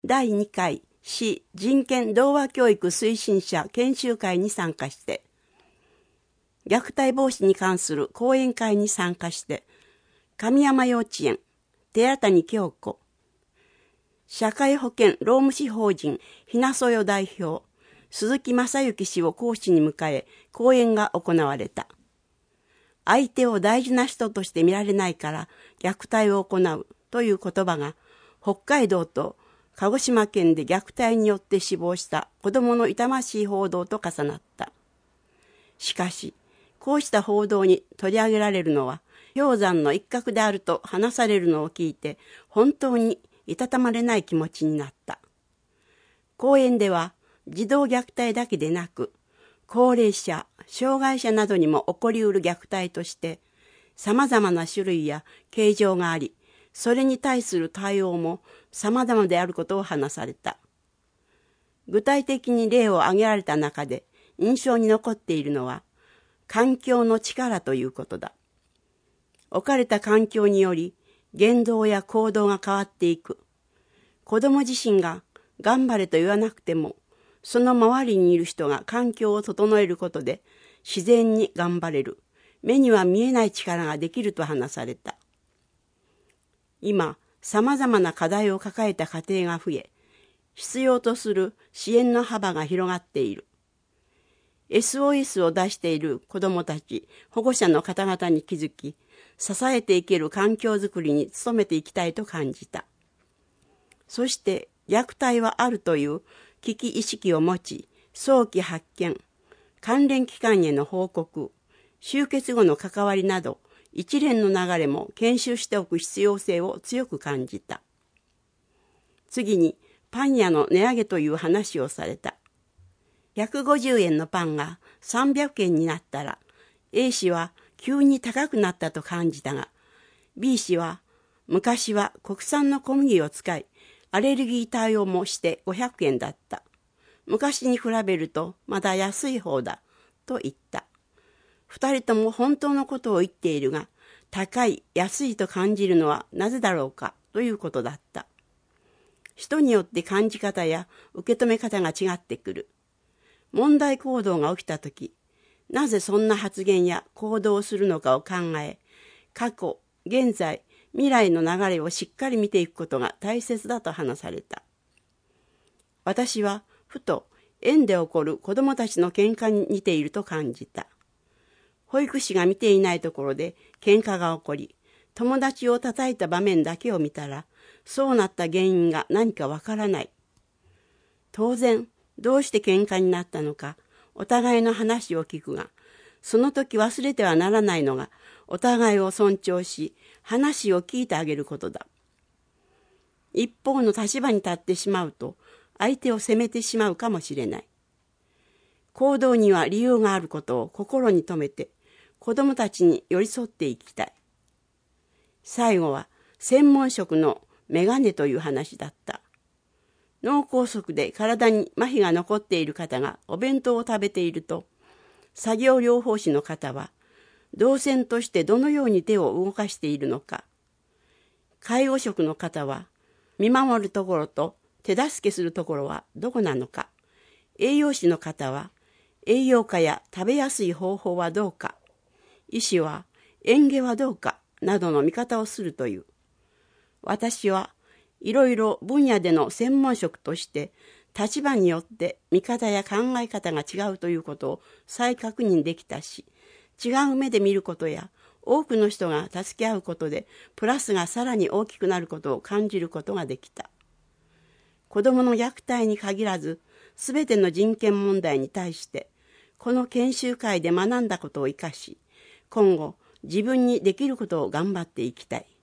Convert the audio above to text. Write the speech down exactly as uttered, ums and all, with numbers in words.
だいにかい市人権童話教育推進者研修会に参加して、虐待防止に関する講演会に参加して、神山幼稚園、寺谷京子、社会保険労務士法人ひなそよ代表、鈴木正幸氏を講師に迎え、講演が行われた。相手を大事な人として見られないから虐待を行うという言葉が、北海道と鹿児島県で虐待によって死亡した子供の痛ましい報道と重なった。しかし、こうした報道に取り上げられるのは、氷山の一角であると話されるのを聞いて、本当にいたたまれない気持ちになった。講演では、児童虐待だけでなく、高齢者、障害者などにも起こりうる虐待として、様々な種類や形状があり、それに対する対応も様々であることを話された。具体的に例を挙げられた中で印象に残っているのは、環境の力ということだ。置かれた環境により言動や行動が変わっていく。子供自身が頑張れと言わなくても、その周りにいる人が環境を整えることで自然に頑張れる。目には見えない力ができると話された。今、様々な課題を抱えた家庭が増え、必要とする支援の幅が広がっている。エスオーエス を出している子どもたち、保護者の方々に気づき、支えていける環境づくりに努めていきたいと感じた。そして、虐待はあるという危機意識を持ち、早期発見、関連機関への報告、終結後の関わりなど、一連の流れも研修しておく必要性を強く感じた。次に、パン屋の値上げという話をされた。ひゃくごじゅうえんのパンがさんびゃくえんになったら、A 氏は急に高くなったと感じたが、B 氏は昔は国産の小麦を使い、アレルギー対応もしてごひゃくえんだった。昔に比べるとまだ安い方だ、と言った。二人とも本当のことを言っているが、高い、安いと感じるのはなぜだろうか、ということだった。人によって感じ方や受け止め方が違ってくる。問題行動が起きたとき、なぜそんな発言や行動をするのかを考え、過去、現在、未来の流れをしっかり見ていくことが大切だと話された。私は、ふと、園で起こる子どもたちの喧嘩に似ていると感じた。保育士が見ていないところで喧嘩が起こり、友達を叩いた場面だけを見たら、そうなった原因が何かわからない。当然、どうして喧嘩になったのか、お互いの話を聞くが、その時忘れてはならないのが、お互いを尊重し、話を聞いてあげることだ。一方の立場に立ってしまうと、相手を責めてしまうかもしれない。行動には理由があることを心に留めて、子どもたちに寄り添っていきたい。最後は、専門職のメガネという話だった。脳梗塞で体に麻痺が残っている方がお弁当を食べていると、作業療法士の方は、動線としてどのように手を動かしているのか。介護職の方は、見守るところと手助けするところはどこなのか。栄養士の方は、栄養価や食べやすい方法はどうか。医師は、園芸はどうか、などの見方をするという。私はいろいろ分野での専門職として立場によって見方や考え方が違うということを再確認できたし、違う目で見ることや多くの人が助け合うことでプラスがさらに大きくなることを感じることができた。子どもの虐待に限らずすべての人権問題に対してこの研修会で学んだことを生かし、今後自分にできることを頑張っていきたい。